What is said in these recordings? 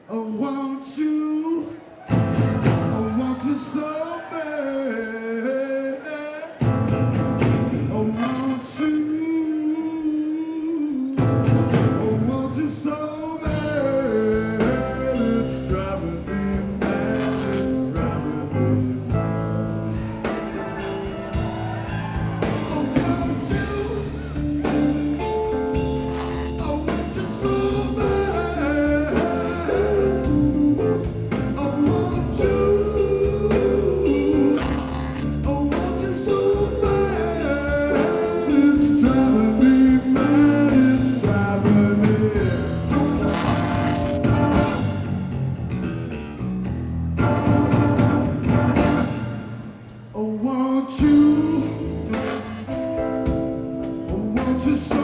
I want you, I want you so bad. I want you so bad. It's driving me mad, it's driving me mad. I want you so bad. I want you so bad. It's driving me mad, it's driving me. I want you so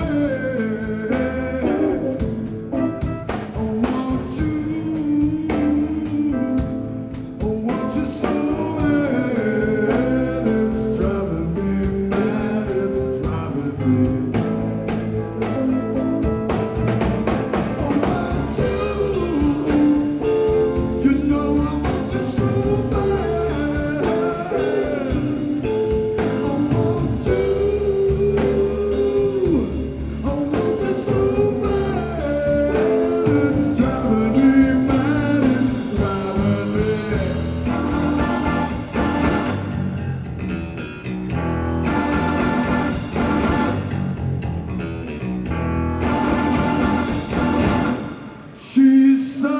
bad. I want you so bad. It's driving me mad, it's driving me mad. I want you, you know I want you so bad. I want you so bad. It's driving me mad, it's driving me. She's so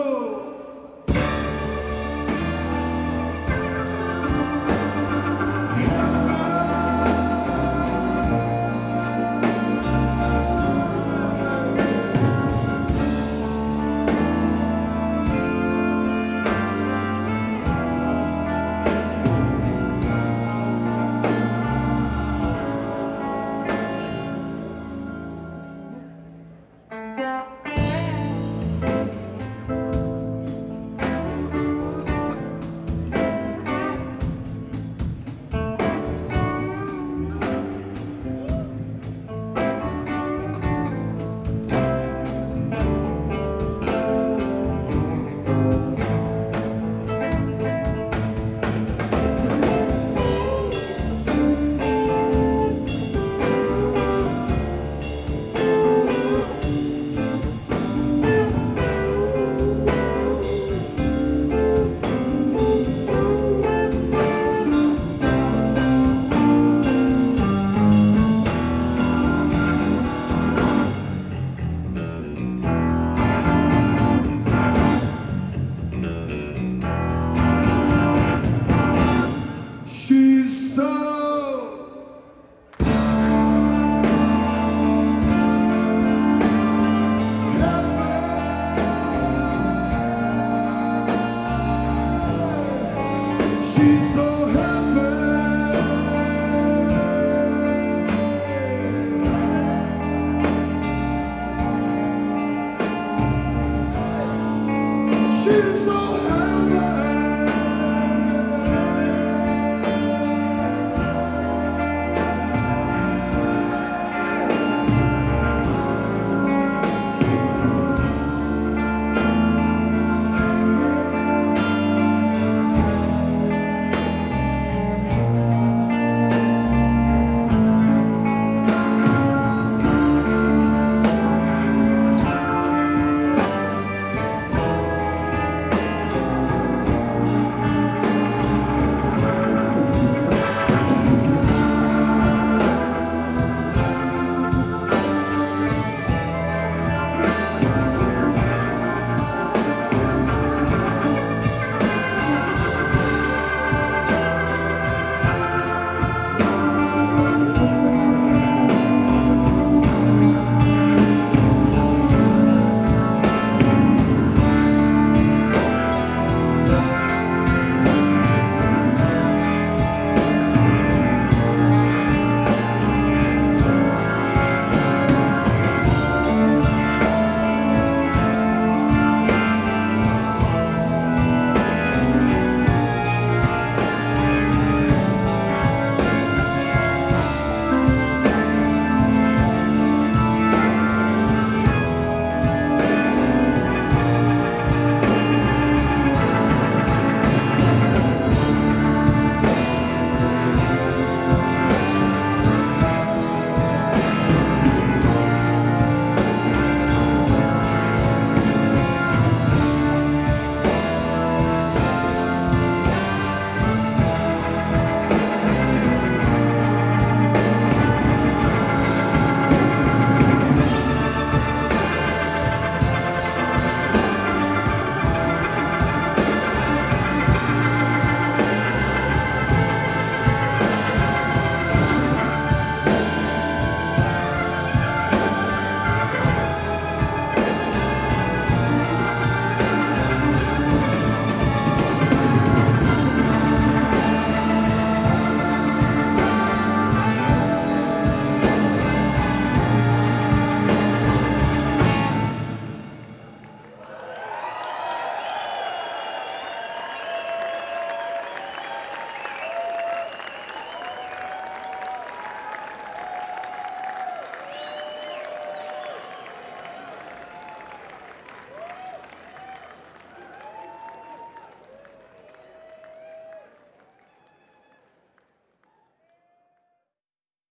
she's so happy. She's so happy.